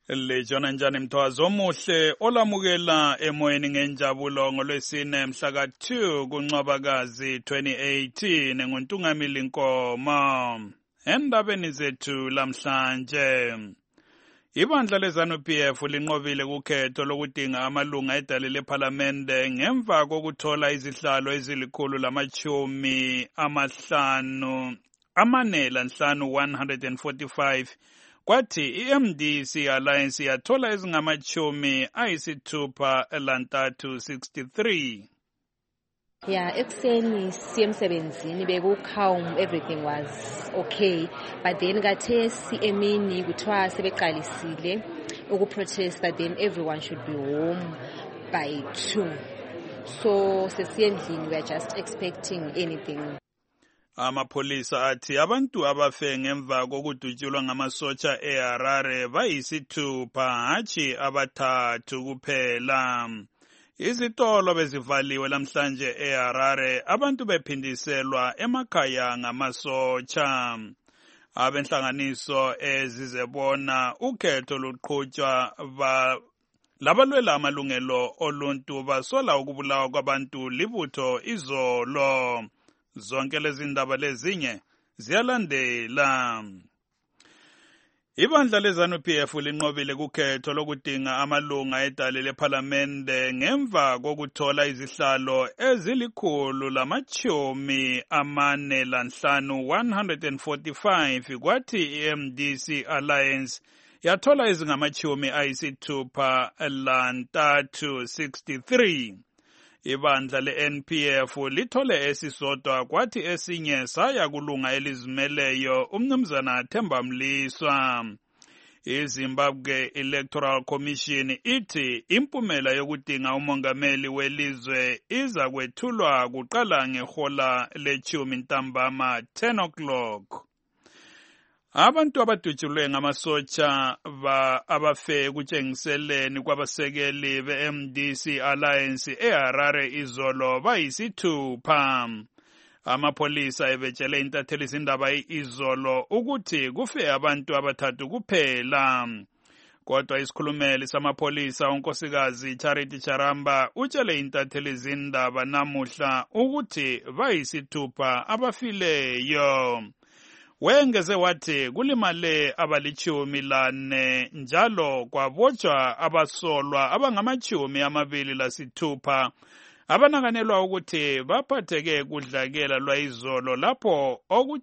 Lejona njani mthwazo omuhle olamukela emoyeni ngenjabulo ngolwesine mhla ka-2 kuNcwabakazi 2018 nguNtungamili Nkomo. Endabeni zethu lamhlanje, ibandla leZANU-PF linqobile kukhetho lokudinga amalunga edale lephalamende ngemva kokuthola izihlalo ezilikhulu-145 kwathi i-MDC Alliance yathola ezingama-63. Yeah, ekuseni siye emsebenzini bekukhawum everything was okay, but then kathesi emini kuthiwa sebeqalisile ukuprotesta, then everyone should be home by 2. So sesiye endlini, we are just expecting anything. Amapholisa athi abantu abafe ngemva kokudutshulwa ngamasotsha eHarare bayisithupha, hatshi abathathu kuphela. Izitolo bezivaliwe lamhlanje eHarare, abantu bephindiselwa emakhaya ngamasotsha. Abenhlanganiso ezizebona ukhetho luqhutshwa labalwela amalungelo oluntu basola ukubulawa kwabantu libutho izolo. Zonke lezi ndaba lezinye ziyalandela. Ibandla leZANU-PF linqobile kukhetho lokudinga amalunga edale lephalamende ngemva kokuthola izihlalo ezili-145 kwathi i-MDC Alliance yathola ezingama-63. Ibandla le-NPF lithole esisodwa kwathi esinye saya kulunga elizimeleyo umnumzana Themba Mliswa. iZimbabwe Electoral Commission ithi impumela yokudinga umongameli welizwe iza kwethulwa kuqala ngehola le-10 ntambama 10 o'clock. Abantu abadutshulwe ngamasotsha abafe ekutshengiseleni kwabasekeli be-MDC Alliance eHarare izolo bayisithupha. Amapholisa ebetshele intatheli izindaba izolo ukuthi kufe abantu abathathu kuphela. Kodwa isikhulumeli samapholisa unkosikazi Charity Charamba utshele intatheli izindaba namuhla ukuthi bayisithupha abafileyo. Wengeze wathi kulimale abali-14 njalo kwabotshwa abasolwa abangama-26 abanakanelwa ukuthi baphatheke kudlakela lwayizolo lapho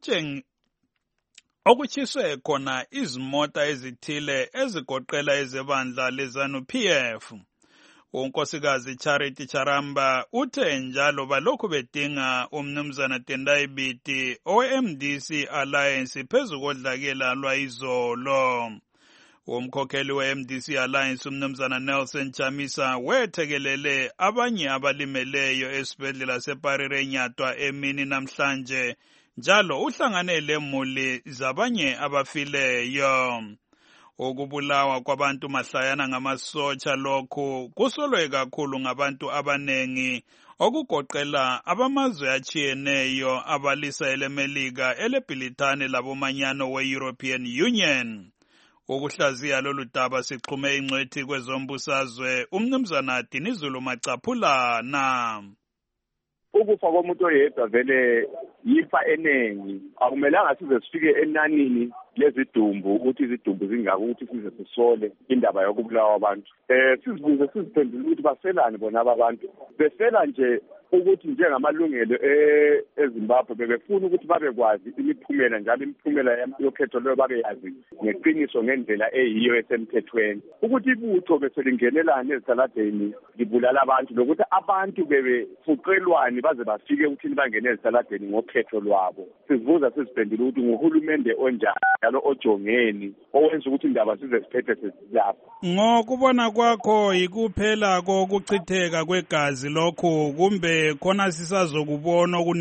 okutshiswe khona izimota ezithile ezigoqela ezebandla leZANU-PF. Unkosikazi Charity Charamba uthe njalo balokhu bedinga umnumzana Tendai Biti owe-MDC Alliance phezu kodlakela lwayizolo. Umkhokheli we-MDC Alliance umnumzana Nelson Chamisa wethekelele abanye abalimeleyo esibhedlela seParire Nyatwa emini namhlanje njalo uhlangane lemuli zabanye abafileyo. Ukubulawa kwabantu mahlayana ngamasotsha lokhu kusolwe kakhulu ngabantu abanengi okugoqela abamazwe atshiyeneyo abalisa eleMelika, eleBrithani labomanyano we-European Union. Ukuhlaziya lolu daba sixhume ingcwethi kwezombusazwe umnumzana Dinizulu Macaphulana. Ukufa komuntu oyedwa vele yifa enengi. Akumelanga size sifike enanini lezidumbu ukuthi izidumbu zingaka ukuthi size sisole indaba yokubulawa abantu. Sizibuze siziphendule ukuthi baselani bona abantu. Besela nje ukuthi njengamalungelo eZimbabwe bebefuna ukuthi babekwazi imiphumela njalo imiphumela yokhetho leyo babeyazi ngeqiniso ngendlela eyiyo esemthethweni. Ukuthi ibutho beselingenelana ezitaladeni libulala abantu lokuthi abantu bebefuqelwani baze bafike ukuthi bangene ezitaladeni ngokhetho lwabo. Sizibuza siziphendule ukuthi nguhulumende onjani njalo ojongeni owenza ukuthi indaba size siphethe sesilapha. Ngokubona kwakho yikuphela kokuchitheka kwegazi lokho kumbe khona sisazokubona okunengi?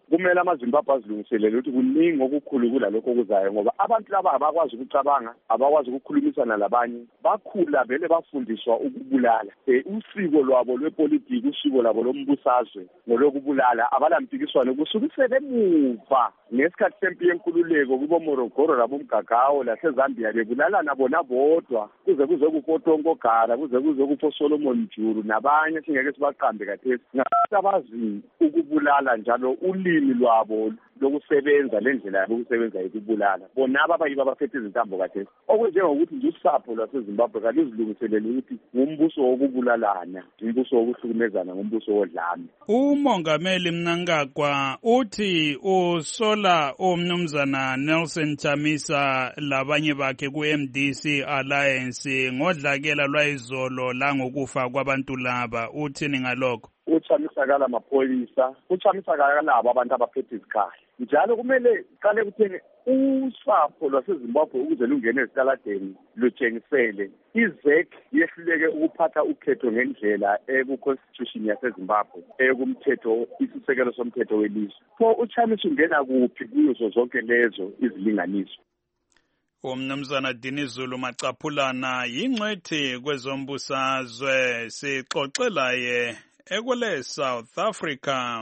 kumele amaZimbabwe azilungiselele ukuthi kuningi okukhulu kulalokho okuzayo ngoba abantu laba abakwazi ukucabanga abakwazi ukukhulumisana labanye bakhula vele bafundiswa ukubulala usiko lwabo lwepolitiki usiko lwabo lombusazwe ngolokubulala abalampikiswano kusukisele emuva ngesikhathi sempi yenkululeko kubo Morogoro labomgagawo laseZambia bebulalana bona bodwa kuze kufotongo Gara kuze kufo Solomon Juru nabanye singeke sibaqambe kathesi ngabazi ukubulala njalo ulimi lwabo lokusebenza lendlela yokusebenza yokubulala bona abayiba abaphethe izintambo kathesi okwenjengokuthi nje usapho lwaseZimbabwe kaluzilungiselele ukuthi ngumbuso wokubulalana umbuso wokuhlukumezana ngumbuso wodlame. Umongameli Mnangagwa uthi usola umnumzana Nelson Chamisa labanye bakhe ku-MDC Alliance ngodlakela lwayizolo langokufa kwabantu laba uthini ngalokho? Uchamisakala amaphoyisa uchamisakala labo abantu abaphethe izikhaya njalo kumele qale kutheni usapho lwaseZimbabwe ukuze lungene esitaladeni lutshengisele izek yehluleke ukuphatha ukhetho ngendlela eku-constitution yaseZimbabwe ekumthetho isisekelo somthetho welizwe so uChamisa ungena kuphi kuzo zonke lezo izilinganiso. Umnumzana Dinizulu Macaphulana yingcwethi kwezombusazwe sixoxelaye ekwele South Africa.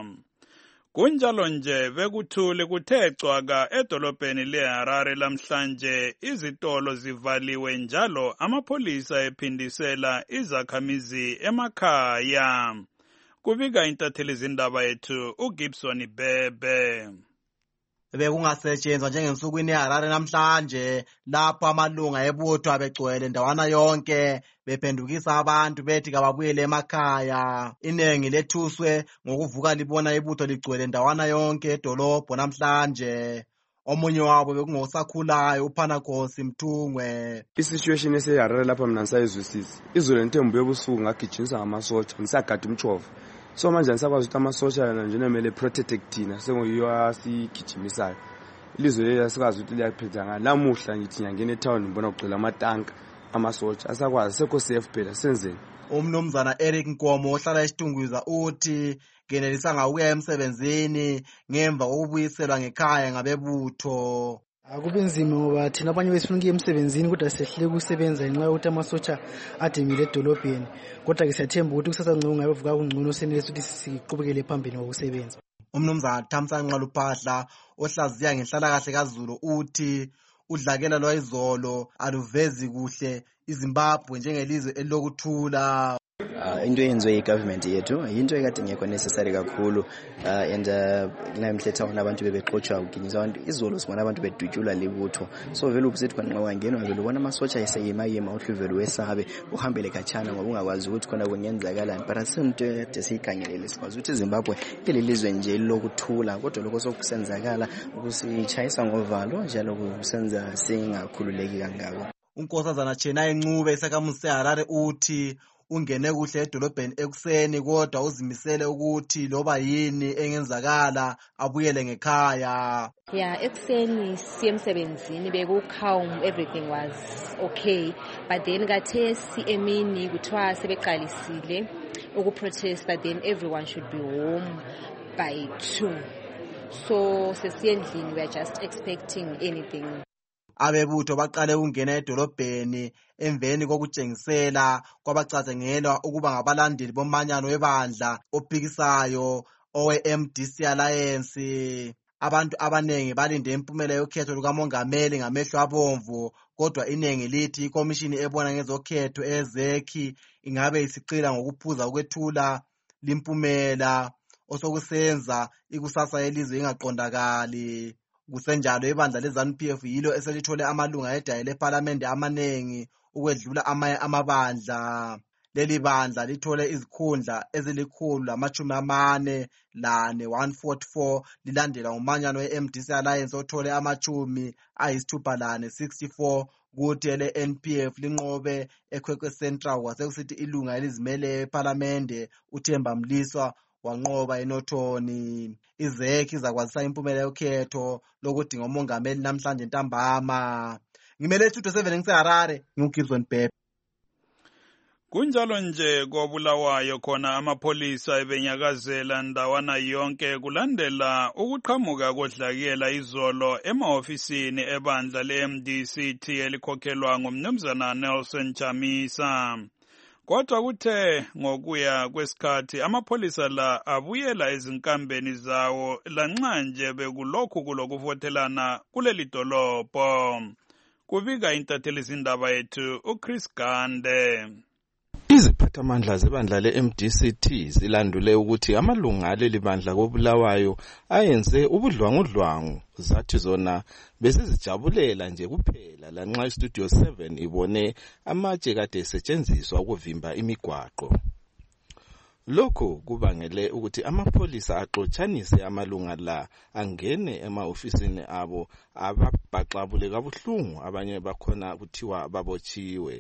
Kunjalo nje bekuthule kuthe cwaka edolobheni leHarare lamhlanje izitolo zivaliwe njalo amapholisa ephindisela izakhamizi emakhaya. Kubika intatheli zindaba yethu uGibson Bebe. Bekungasetshenzwa njengensukwini eHarare namhlanje lapho amalunga ebutho abegcwele ndawana yonke bephendukisa abantu bethi kababuyele emakhaya. Inengi lethuswe ngokuvuka libona ibutho ligcwele ndawana yonke edolobho namhlanje. Omunye wabo bekungosakhulayo uPhanakosi Mthungwe. Isituation eseHarare lapha mina ngisayizwisisa. Izolo ntembu yobusuku ngagijimisa ngamasotsha ngisagada umchovo. So manje ngisakwazi ukuthi amasotsha nje nemele protect thina sengoyiyo asigijimisayo. Ilizwe leli sikazi ukuthi liyaphetha ngalamuhla ngithi ngiyangena etown ngibona kugcwele amatanka amasotsha asakwazi sekho safe phela senzeni. Umnumzana Eric Nkomo ohlala eSitungwiza uthi ngenelisa ngawuya emsebenzini ngemva kokubuyiselwa ngekhaya ngabebutho. Akube nzima ngoba thina abanye besifuna ukuya emsebenzini kodwa sehlele ukusebenza ngenxa yokuthi amasotsha adimile edolobheni kodwa ke siyathemba ukuthi kusasa ngcono ngabevuka kungcono senelisa ukuthi siqhubekele phambili ngokusebenza. Umnumzana Thamsanqa Luphahla ohlaziya ngenhlalakahle kaZulu uthi udlakela lwayizolo aluvezi kuhle iZimbabwe njengelizwe elilokuthula. Into eyenziwe igovernment yethu into ekade ngekho necessary kakhulu and namhletha abantu bebexotsha uginyisa abantu izolo sibona abantu bedutshula libutho so vele ubusethi kwanqa wangenwa vele ubona amasotsha eseyima uhluvelo wesabe uhambele khatshana ngoba ungakwazi ukuthi khona kungenzakalani but asinto esikhangelele sikwazi ukuthi iZimbabwe ililizwe nje lokuthula kodwa lokho sokusenzakala ukusitshayisa ngovalo njalo kusenza singakhululeki kangako. uNkosazana Chena Ncube esakamuzi seHarare uthi ungene kuhle edolobheni ekuseni kodwa uzimisele ukuthi loba yini engenzakala abuyele ngekhaya. Ekuseni siye emsebenzini bekucalm, everything was okay, but then kathesi emini kuthiwa sebeqalisile ukuprotesta, then everyone should be home by 2. So sesiyendlini, we are just expecting anything. Abebutho baqale ukungena edolobheni emveni kokutshengisela kwabacazengelwa ukuba ngabalandeli bomanyano webandla ophikisayo owe-MDC Alliance. Abantu abanengi balinde impumela yokhetho lukamongameli ngamehlo abomvu kodwa inengi lithi ikomishini ebona ngezokhetho ezekhi ingabe isiqila ngokuphuza ukwethula limpumela osokusenza ikusasa yelizwe ingaqondakali. Kusenjalo ibandla leZANU-PF yilo eselithole amalunga edayi lePhalamende amanengi ukwedlula amanye amabandla. Leli bandla lithole izikhundla ezili144 144 lilandela umanyano weMDC Alliance othole ama64 kuthi ele-NPF linqobe eKwekwe Central kwasekusithi ilunga elizimele ePhalamende uThemba Mliswa wanqoba eNothoni. Izekhi izakwazisa impumela yokhetho lokudinga umongameli namhlanje ntambama. Ngimele Studio 7 ngiseHarare, nguGibson Bebe. Kunjalo nje koBulawayo khona amapholisa ebenyakazela ndawana yonke kulandela ukuqhamuka kodlakela izolo emahofisini ebandla le-MDCT elikhokhelwa ngumnumzana Nelson Chamisa. Kodwa kuthe ngokuya kwesikhathi amapholisa la abuyela ezinkambeni zawo lanxa nje bekulokhu kulokuvothelana kuleli dolobho. Kubika intathelizindaba yethu uChris Gande. Iziphathamandla zebandla le-MDCT zilandule ukuthi amalunga aleli bandla koBulawayo ayenze ubudlwangudlwangu, zathi zona besezijabulela nje kuphela lanxa iStudio 7 ibone amatshe kade esetshenziswa ukuvimba imigwaqo. Lokhu kubangele ukuthi amapholisa axotshanise amalunga la angene ema-ofisini abo ababhaxabule kabuhlungu, abanye bakhona kuthiwa babotshiwe.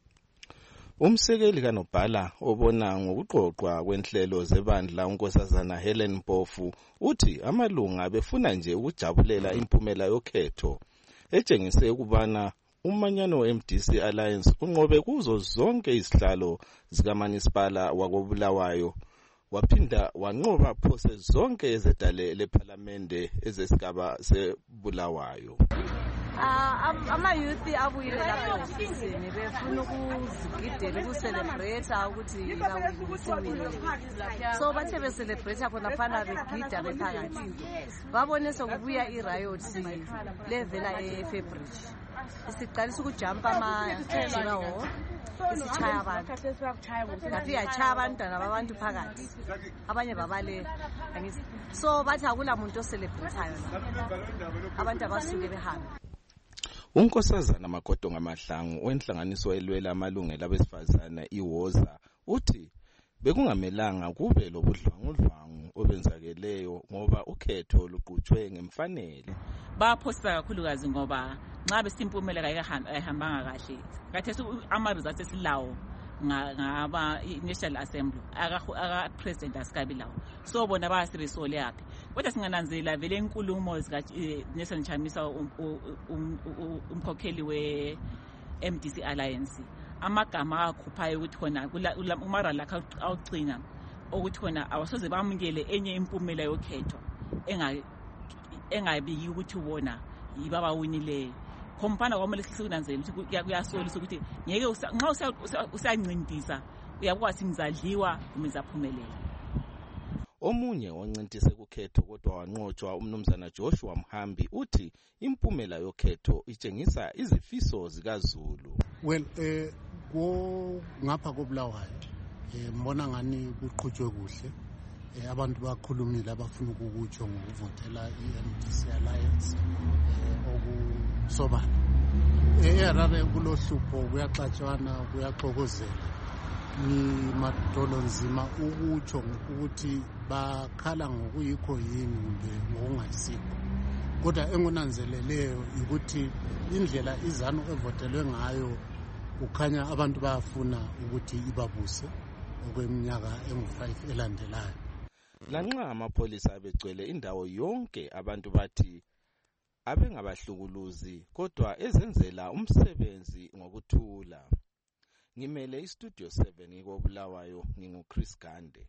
Umsekeli kaNobhala obona ngokuqoqwa kwenhlelo zebandla unkosazana Helen Mpofu uthi amalunga befuna nje ukujabulela impumela yokhetho, etshengise ukubana umanyano we-MDC Alliance unqobe kuzo zonke izihlalo zikaManisipala wakoBulawayo, waphinda wanqoba phose zonke ezedale lephalamende ezesigaba seBulawayo. Ama-youth abuyile lapha ofisini befuna ukuzigidela ukucelebrate ukuthi bawinile. So bathe becelebrate khona phana begida bephakathi. Babone sokubuya i-riot levela eFebruary. Isiqalisa ukujumpa ama-jimaho isichaya abantu. Ngafika chaya abantwana babantu phakathi. Abanye babale. So bathi akula muntu ocelebrateayo. Abantu abasuke behamba. Unkosazana Magodo Ngamahlangu wenhlanganiso elwela amalungelo abesifazana iWoza uthi bekungamelanga kube lobudlwangudlwangu obenzakeleyo ngoba ukhetho luqhutshwe ngemfanele. Baphosa kakhulukazi ngoba nxa besimpumela ayihambanga kahle. Kathesi ama-results esilawo ngaba National Assembly aka President asikabi lawo. So bona bayasebesole yaphi. Kodwa singananzela vele inkulumo zika Nelson Chamisa umkhokheli we-MDC Alliance. Amagama akhuphayo ukuthi khona umara lakhe awugcina ukuthi khona awasoze bamukele enye impumela yokhetho engabiki ukuthi ubona yibaba winileyo. Khompana kwamele sikunanzela ukuthi kuyasolisa ukuthi ngeke nxa usancindisa uyakwazi ngizadliwa umizaphumelela. Omunye oncintise kukhetho kodwa wanqotshwa umnumzana Joshua Mhambi uthi impumela yokhetho itshengisa izifiso zikaZulu. Well, ngapha koBulawayo mbona ngani kuqhutshwe kuhle. Abantu bakhulumile abafuna ukukutsho ngokuvotela i-MDC Alliance okusobala. eHarare kulohlupho kuyaxatshwana kuyaxokozela ni madolo nzima ukutsho ukuthi bakhala ngokuyikho yini kumbe ngokungayisiko. Kodwa engunanzeleleyo ukuthi indlela izanu evotelwe ngayo ukhanya abantu bayafuna ukuthi ibabuse okweminyaka engu5 elandelayo. Lanxa amapholisa abegcwele indawo yonke abantu bathi abengabahlukuluzi kodwa ezenzela umsebenzi ngokuthula. Ngimele iStudio 7 ngikoBulawayo nginguChris Gande.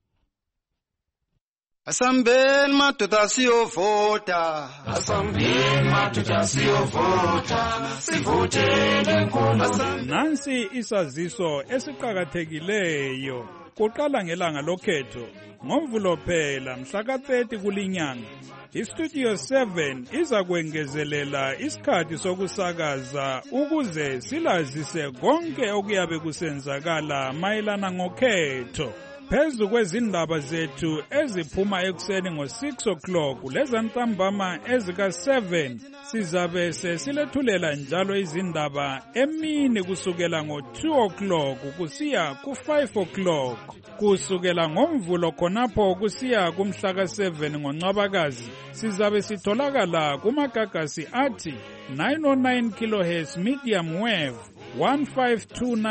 Asambeni madoda siyovota, asambeni madoda siyovota, sivotele nkulunkulu. Nansi isaziso esiqhakathekileyo. Kuqala ngelanga lokhetho ngoMvulo phela mhla ka30 kulinyanga. iStudio 7 iza kwengezelela isikhathi sokusakaza ukuze silazise konke okuyabe kusenzakala mayelana ngokhetho. Phezu kwezindaba zethu eziphuma ekuseni ngo6 o'clock lezantambama ezika7 sizabe silethulela njalo izindaba emini kusukela ngo2 o'clock kusiya ku5 o'clock. Kusukela ngoMvulo khonapho kusiya kumhla ka7 ngoNcwabakazi sizabe sitholakala kumagagasi athi 909 kHz medium wave,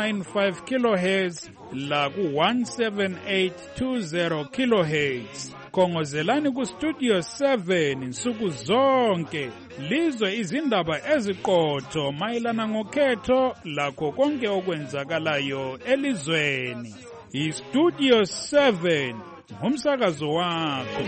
15295 kHz la ku 17820 kHz. khongozelani ku Studio 7 insuku zonke lizwe izindaba eziqotho mayelana ngokhetho lakho konke okwenzakalayo elizweni. iStudio 7 ngumsakazo wakho.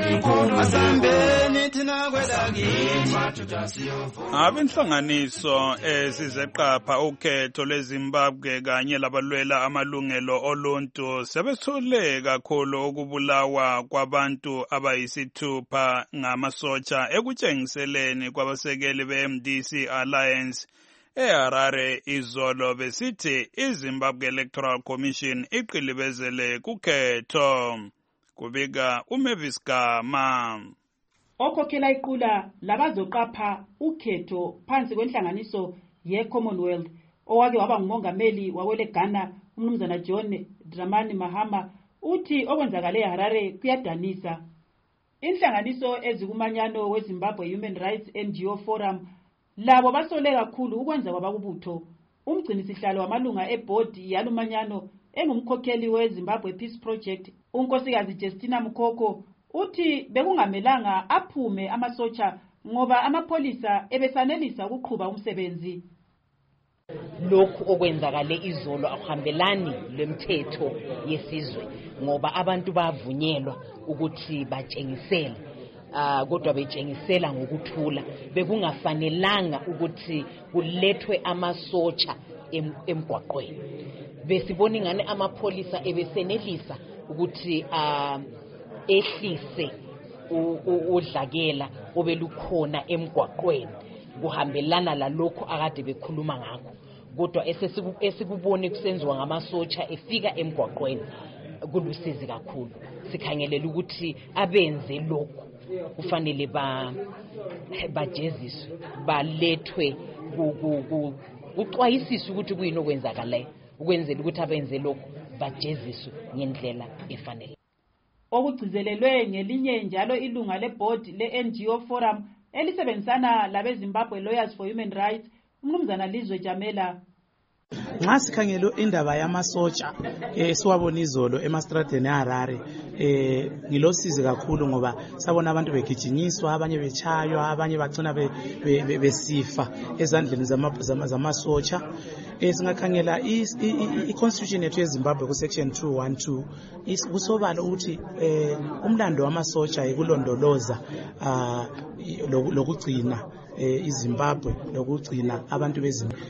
Abenhlanganiso ezizeqapha ukhetho lweZimbabwe kanye labalwela amalungelo oluntu sebethule kakhulu ukubulawa kwabantu abayisithupha ngamasotsha ekutshengiseleni kwabasekeli beMDC Alliance eHarare izolo besithi iZimbabwe Electoral Commission iqilibezele kukhetho. Kubika uMavis Gama. Okhokhela iqula labazoqapha ukhetho phansi kwenhlanganiso ye-Commonwealth owake waba ngumongameli wawele Ghana umnumzana John Dramani Mahama uthi okwenzakale eHarare kuyadanisa. Inhlanganiso ezikumanyano weZimbabwe Human Rights NGO Forum labo basole kakhulu ukwenza kwabakubutho. Umgcinisihlalo wamalunga eboard yalumanyano engumkhokheli weZimbabwe Peace Project unkosikazi Justina Mkhoko uthi bekungamelanga aphume amasotsha ngoba amapolisa ebesanelisa ukuqhuba umsebenzi. Lokhu okwenzakale izolo akuhambelani lemthetho yesizwe ngoba abantu bavunyelwa ukuthi batshengisele kodwa betshengisela ngokuthula. Bekungafanelanga ukuthi kulethwe amasotsha emgwaqweni. Besibona ngane amapolisa ebesenelisa ukuthi ehlise udlakela obelukhona emgwaqweni kuhambelana lalokho akade bekhuluma ngakho. Kodwa esikubone kusenziwa ngamasotsha efika emgwaqweni kulusizi kakhulu. Sikhangelela ukuthi abenze lokho kufanele bajeziswe balethwe uxwayisiswe ukuthi kuyini okwenzakalayo ukwenzela ukuthi abenze lokho bajeziswe ngendlela efanele. Okugcizelelwe ngelinye njalo ilunga leboard le-NGO Forum elisebenzisana labeZimbabwe Lawyers for Human Rights umnumzana Lizwe Jamela. Nxa sikhangela indaba yamasotsha siwabona izolo emastradeni eHarare ngilosizi kakhulu ngoba sabona abantu begijinyiswa, abanye bechaywa, abanye bagcina besifa ezandleni zamasotsha. Singakhangela i-constitution yethu yeZimbabwe ku-section 212 kusobala ukuthi umlando wamasotsha ikulondoloza lokugcina iZimbabwe lokugcina abantu beZimbabwe.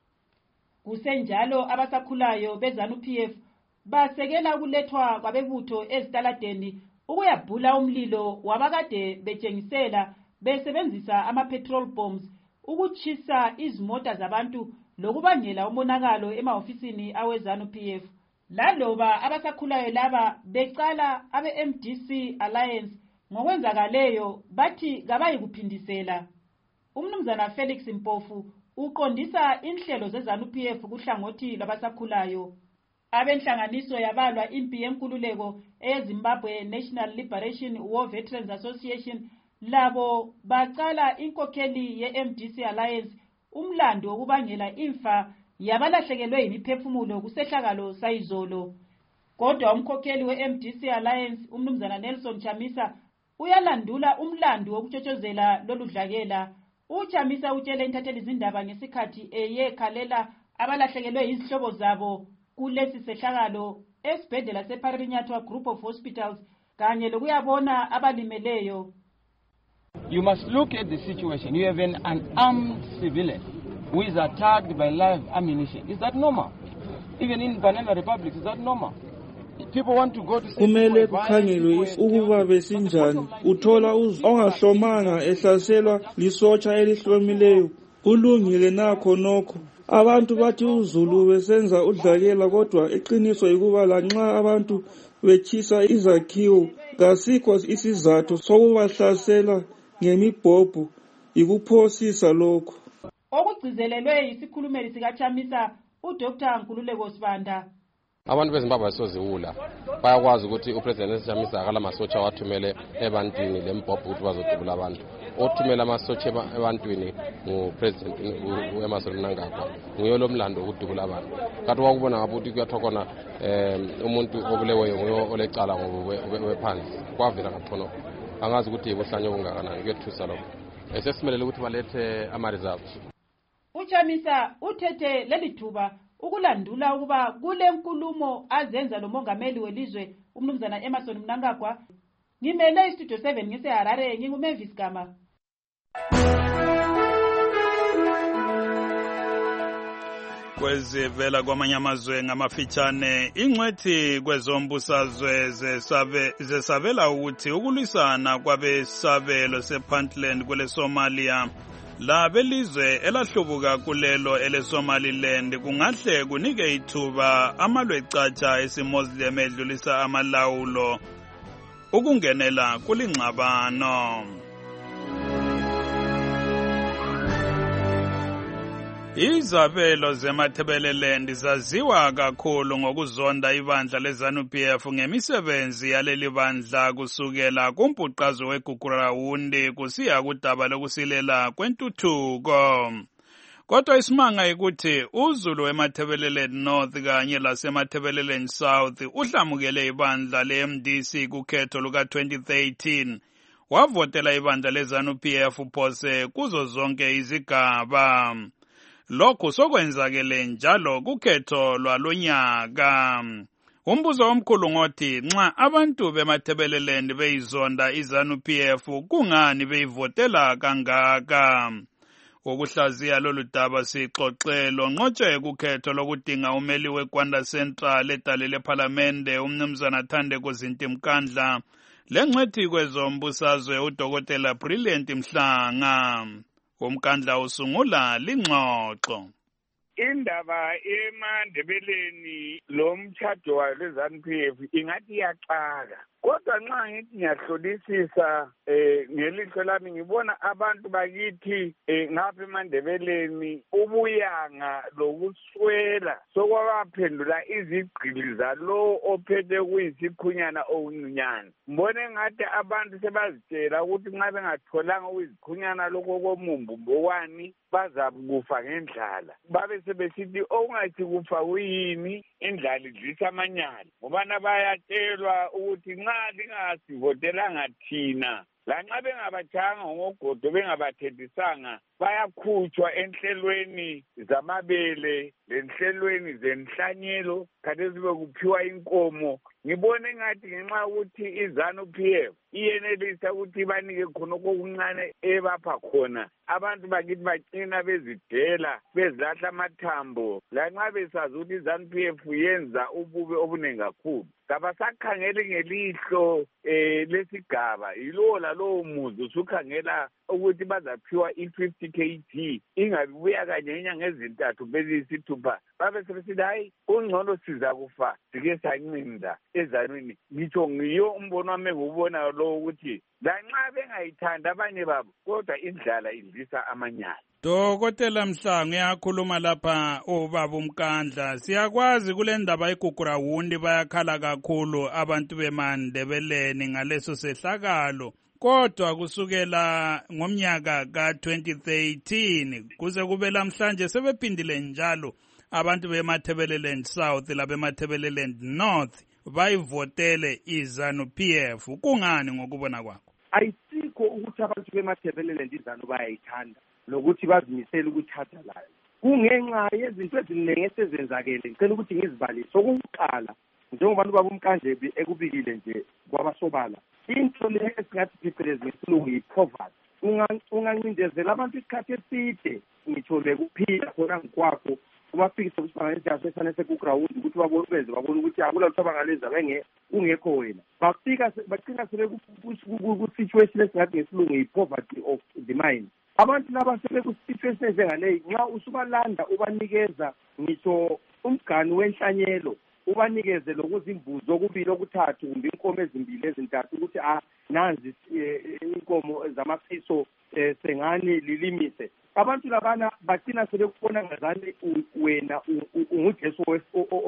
Kusenjalo abasakhulayo beZANU-PF basekela ukulethwa kwabebutho ezitaladeni ukuyabhula umlilo wabakade betshengisela besebenzisa ama-petrol bombs ukuchisa izimota zabantu lokubangela umonakalo emahofisini aweZANU-PF. Laloba abasakhulayo laba becala abe-MDC Alliance ngokwenzakaleyo bathi kabayikuphindisela. Umnumzana Felix Mpofu uqondisa inhlelo zeZANU-PF kuhlangothi labasakhulayo. Abenhlanganiso yabalwa impi yenkululeko eZimbabwe National Liberation War Veterans Association labo bacala inkokheli ye-MDC Alliance umlando wokubangela imfa yabalahlekelwe imiphefumulo kusehlakalo sayizolo. Kodwa umkhokheli we-MDC Alliance umnumzana Nelson Chamisa uyalandula umlando wokutshotshozela loludlakela. UChamisa utshele intatheli izindaba ngesikhathi eyekhalela abalahlekelwe izihlobo zabo kulesi sehlakalo esibhedlela seParinyatwa Group of Hospitals kanye lokuyabona abalimeleyo. You must look at the situation. You have an unarmed civilian who is attacked by live ammunition. Is that normal? Even in Banana Republic, is that normal? Kumele kukhangelwe ukuba besinjani. Uthola ongahlomanga ehlaselwa lisotsha elihlomileyo. Kulungile nakho nokho. Abantu bathi uZulu besenza udlakela kodwa iqiniso ukuba lanxa abantu bechisa izakhiwo kasikho isizathu sokubahlasela ngemibhobho ikuphosisa lokho. Okugcizelelwe isikhulumeli sikaChamisa uDr Nkululeko Sibanda. Abantu beZimbabwe basoziwula bayakwazi ukuthi uPresident Chamisa akala masotsha wathumele ebantwini lembhobho ukuthi bazodubula abantu. othumela amasotsha ebantwini ngupresident u-Emmerson Mnangagwa nguye lo mlando ukudubula abantu kanti wakubona ngapha ukuthi kuyathiwa khona umuntu obuleweyo nguye olecala ngowephansi kwavela ngakhona angazi ukuthi ubuhlanye obungakanani kuyethusa lokho sesimelele ukuthi balethe ama-results. uChamisa uthethe leli thuba ukulandula ukuba kule nkulumo azenza lo mongameli welizwe umnumzana Emmerson Mnangagwa. Ngimele istudio 7 ngiseHarare nginguMavis Gama. Kwezivela kwamanye amazwe ngamafitshane ingcwethi kwezombusazwe zesabela ukuthi ukulwisana kwabesabelo sePuntland kwele Somalia labelizwe elahlubuka kulelo eleSomaliland kungahle kunike ithuba amalwecatsha esiMuslim edlulisa amalawulo ukungenela kulingxabano. Izabelo zeMatabeleland zaziwa kakhulu ngokuzonda ibandla leZANU-PF ngemisebenzi yaleli bandla kusukela kumpuqazo weGugurawundi kusiya kudaba lokusilela kwentuthuko. Kodwa isimanga ukuthi uZulu weMatabeleland North kanye laseMatabeleland South uhlamukele ibandla le-MDC kukhetho luka-2013 wavotela ibandla leZANU-PF phose kuzo zonke izigaba. Lokhu sokwenzakele njalo kukhetho lwalonyaka. Umbuzo omkhulu ngothi nxa abantu beMatabeleland beyizonda iZANU-PF kungani beyivotela kangaka? Ukuhlaziya lolu daba sixoxelo ngqotshe kukhetho lokudinga umeli weGwanda Central edale lePhalamende umnumzana Thandeko Zintimkandla lengcwethi kwezombusazwe uDokotela Brilliant Mhlanga. Umkandla usungula lingxoxo. Indaba eMandebeleni lo mtshado wa leZANU-PF ingathi iyaxaka. Kodwa nxa ngithi ngiyahlolisisa ngelihlo lami ngibona abantu bakithi ngapha eMandebeleni ubuyanga lokuswela sokwabaphendula izigqili zalo ophethe kuyisikhunyana okuncinyane. Mbone ngathi abantu sebazitshela ukuthi nxa bengatholanga uyizikhunyana lokho komumbu mbowani bazakufa ngendlala. Babe sebesithi okungathi kufa kuyini indlala idlisa amanyala. Ngobana bayatshelwa ukuthi nxa lingasivotelanga thina lanxa bengabatshanga ngogodo bengabathethisanga bayakhutshwa enhlelweni zamabele lenhlelweni zenhlanyelo khathesi bekuphiwa inkomo. Ngibone ngathi ngenxa ukuthi iZANU-PF iyenelisa ukuthi banike khonokho okuncane ebapha khona abantu bakithi bacina bezidela bezilahla amathambo lanxa besazi ukuthi iZANU-PF yenza ububi obuningi kakhulu. Kabasakhangeli ngelihlo lesigaba yilowo lalowo muzi usukhangela ukuthi bazaphiwa i-50 kg ingabi buya kanye inyanga ezintathu beziyisithupha babe sebesithi hayi ungcono siza kufa sike sancinda eZanwini. Ngitsho ngiyo umbono wami engubona lo ukuthi lanxa bengayithanda abanye babo kodwa indlala idlisa amanyala. Dokotela Mhlanga uyakhuluma lapha ubaba uMkandla. Siyakwazi kule ndaba eGugurawundi bayakhala kakhulu abantu beMandebeleni ngaleso sehlakalo. Kodwa kusukela ngomnyaka ka-2013 kuze kube lamhlanje sebephindile njalo abantu beMatabeleland South labeMatabeleland North bayivotele iZANU-PF. Kungani ngokubona kwakho? Ayisikho ukuthi abantu beMatabeleland iZANU bayayithanda lokuthi bazimisele ukuthatha layo. Kungenxa yezinto eziningi esezenzakele. Ngicela ukuthi ngizibalise. Okokuqala njengoba ubaba uMkandla ekubikile nje kwabasobala into le esingathi phecelezi ngesilungu yi-poverty. Ungancindezela abantu isikhathi eside ngitsho bekuphila khona ngikwakho ubafikise kusibangela sesane seGugurawundi ukuthi babone ukuthi akula lutho abangalenza ungekho wena. Bacina sebekwisituation esingathi ngesilungu yi-poverty of the mind. Abantu laba sebekusituation njengaleyi nxa usubalanda ubanikeza ngitsho umgani wenhlanyelo ubanikeze lokuzimbuzo okubili okuthathu kumbe inkomo ezimbili ezintathu ukuthi nanzi inkomo zamafiso sengani lilimise. Abantu labana bacina sebekubona ngazani wena unguJesu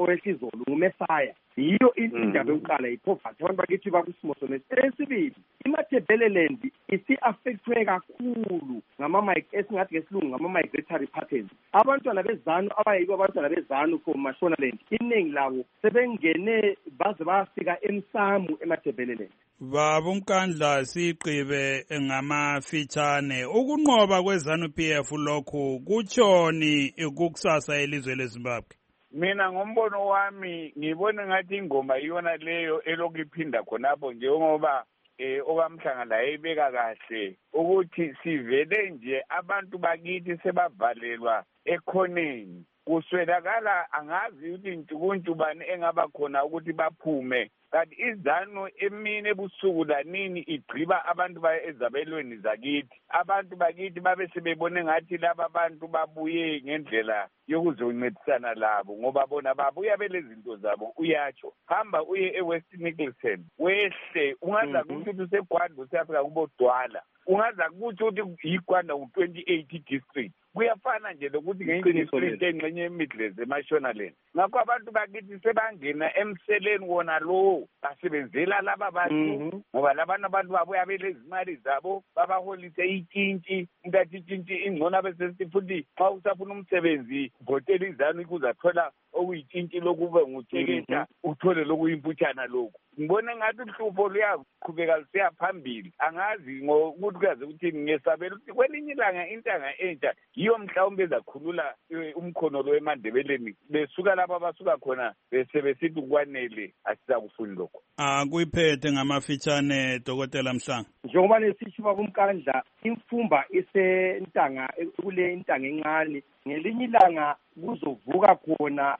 owehlizolo ngumesaya. Yiyo indaba yokuqala yi-poverty. Abantu bakithi bakusimo sona. Esibili iMatabeleland isi-affectwe kakhulu esingathi ngesilungu ngama-migratory patterns. Abantwana bezanu abayibo abantwana bezanu from Mashonaland iningi labo sebengene baze bayafika emsamu eMatabeleland. Baba uMkandla siqibe ngamafitshane ukunqoba kweZANU-PF lokhu kutshoni ukukusasa elizwe leZimbabwe. Mina ngombono wami ngibona ngathi ingoma iyona leyo elokuphinda khonapho njengoba okamhlanga la ebeka kahle ukuthi sivele nje abantu bakithi sebavalelwa ekhoneni. Kuswelakala angazi ukuthi intukuntu bani engaba khona ukuthi baphume. Kanti iZANU emini ebusuku lanini igqiba abantu ezabelweni zakithi. Abantu bakithi babe sebebone ngathi laba bantu babuye ngendlela yokuzoncedisana labo ngoba bona babuya belezinto zabo uyatsho. Hamba uye eWest Nicholson wehle ungaza ukuthi useGwanda usiyafika kubodwala. Ungaza ukuthi yiGwanda u28 district. Kuyafana nje lokuthi ngeyidistrict engxenye eMidlands eMashonaland. Ngakho abantu bakithi sebangena emseleni wona lo basebenzela laba bantu ngoba labantu babuya belezimali zabo babaholise itshintshi intathi itshintshi ingcono bese futhi xa usafuna umsebenzi ngotela iZANU ikuzathola okuyitshintshi lokube ngutheketha uthole lokuyimputshana lokhu. Ngibona ngathi uhlupho luyaqhubeka lusiya phambili. Angazi ngokuthi kuyaze ukuthi ngesabela ukuthi kwelinye ilanga intanga entsha yiyo mhlawumbe ezakhulula umkhono lo eMandebeleni besuka lapha basuka khona bese besithi kwanele asizakufuni lokho. Kuyiphethe ngamafitshane Dr. Mhlanga. Njengoba nesishiba kuMkandla imfumba isentanga kule intanga encane ngelinye ilanga kuzovuka khona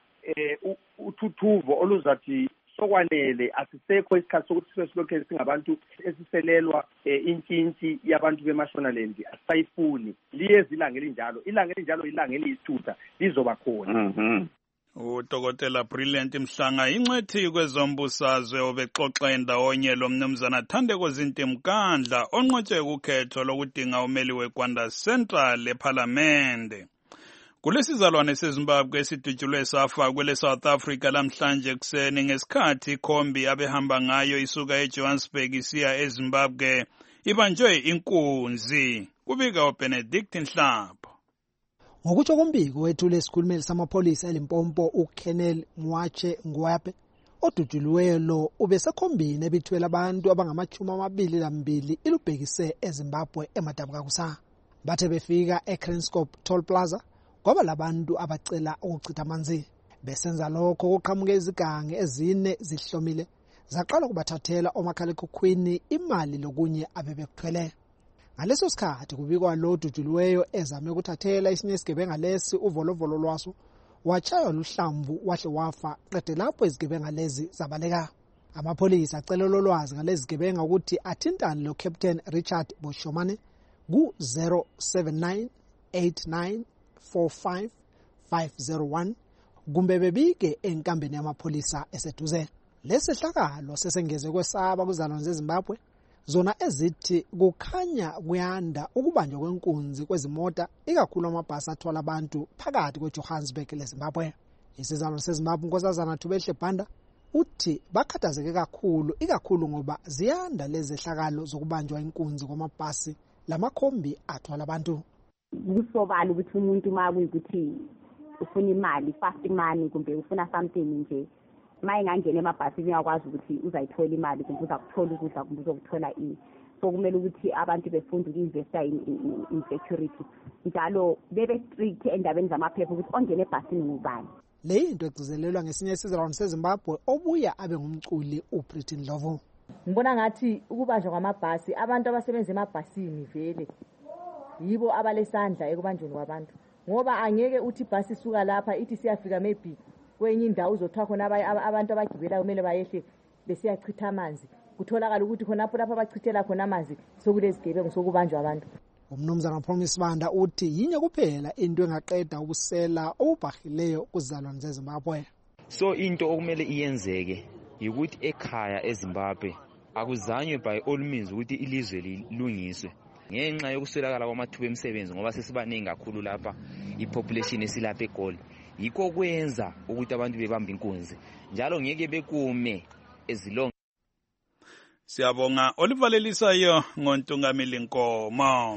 uthuthuvo oluzathi sokwanele asisekho isikhathi sokuthi sesilokhu singabantu esiselelwa intshintshi yabantu beMashonaland asayifuni liyeza ilanga elinjalo ilanga eliyisithupha lizoba khona. uDokotela Brilliant Mhlanga ingcwethi kwezombusazwe obexoxa endawonye lo mnumzana Thandeko Zinti Mkandla onqotshwe ukhetho lokudinga umeli weGwanda Central eParliament. Kulesizalwane seZimbabwe esidutshulwe safa kwele South Africa lamhlanje kuseni ngesikhathi ikhombi abehamba ngayo isuka eJohannesburg isiya eZimbabwe ibanjwe inkunzi. Kubika uBenedict Nhlapho. Ngokutsho kombiko wethule esikhulumeli samapholisa eLimpopo uKenel Mwache Ngwape odutshulweyo lo ubesekhombini ebithwele abantu abangama-22 ilubhekise eZimbabwe eMadabukakusa. Bathe befika eCranscop Toll Plaza ngoba labantu abacela ukuchitha amanzi. Besenza lokho kuqhamuke izigange ezine zihlomile zaqala kubathathela omakhalekhukhwini imali lokunye abebekuthwele. Ngaleso sikhathi kubikwa lo dutshulweyo ezame ukuthathela isinye isigebenga lesi uvolovolo lwaso wachaywa luhlamvu wahle wafa qede lapho izigebenga lezi zabaleka. Amapholisa acela lolwazi ngalezi zigebenga ukuthi athintane lo Captain Richard Boshomane ku 07989455501 kumbe bebike enkambeni yamapholisa eseduze. Lesehlakalo sesengeze kwesaba kuzalwane zeZimbabwe zona ezithi kukhanya kuyanda ukubanjwa kwenkunzi kwezimota ikakhulu amabhasi athwala abantu phakathi kweJohannesburg leZimbabwe. Isizalwane seZimbabwe Nkosazana Thubehle Banda uthi bakhathazeke kakhulu ikakhulu ngoba ziyanda lezi zehlakalo zokubanjwa inkunzi kwamabhasi lamakhombi athwala abantu. Kusobala ukuthi umuntu makuyikuthi ufuna imali fast money kumbe ufuna something nje mayengangena emabhasini uyakwazi ukuthi uzayithola imali kumbe uzakuthola ukudla kumbe uzokuthola ini. So kumele ukuthi abantu befunde uku-investa in security njalo bebe strict endabeni zamaphepha ukuthi ongena ebhasini ngubani. Le into egcizelelwa ngesinye isizalwane seZimbabwe obuya abe ngumculi uPretty Ndlovu. Ngibona ngathi ukubanjwa kwamabhasi abantu abasebenza emabhasini vele yibo abalesandla ekubanjweni kwabantu ngoba angeke uthi ibhasi isuka lapha ithi siyafika maybe kwenye indawo uzothiwa khona abantu abagibela kumele bayehle besiyachitha amanzi kutholakala ukuthi khonapho lapho abachithela khona amanzi sokulezigebengu sokubanjwa abantu. Umnumzana Promise Banda uthi yinye kuphela into engaqeda ubusela obubhahileyo kuzalwane zeZimbabwe. So into okumele iyenzeke ukuthi ekhaya eZimbabwe akuzanywe by all means ukuthi ilizwe lilungiswe ngenxa yokuswelakala kwamathuba emisebenzi ngoba sesibaningi kakhulu lapha ipopulation esilapha eGoli. Yikho kwenza ukuthi abantu bebambe inkunzi njalo ngeke bekume ezilonga. Siyabonga olivalelisayo ngoNtungamili Nkomo.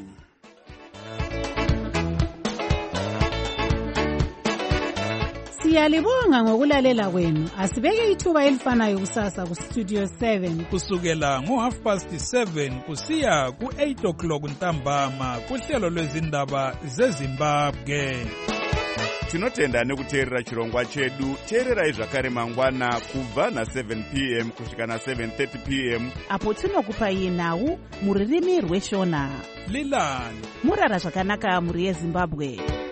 Siyalibonga ngokulalela kwenu. Asibeke ithuba elifanayo kusasa ku Studio 7 kusukela ngo7:30 kusiya ku8 o'clock ntambama kuhlelo lwezindaba zeZimbabwe. Tinotenda nekuteerera chirongwa chedu. Teererai zvakare mangwana kubva na7 p.m. kusvika na7:30 p.m. apo tinokupai nhau muririmi rweshona. Lilani murara zvakanaka muri yeZimbabwe.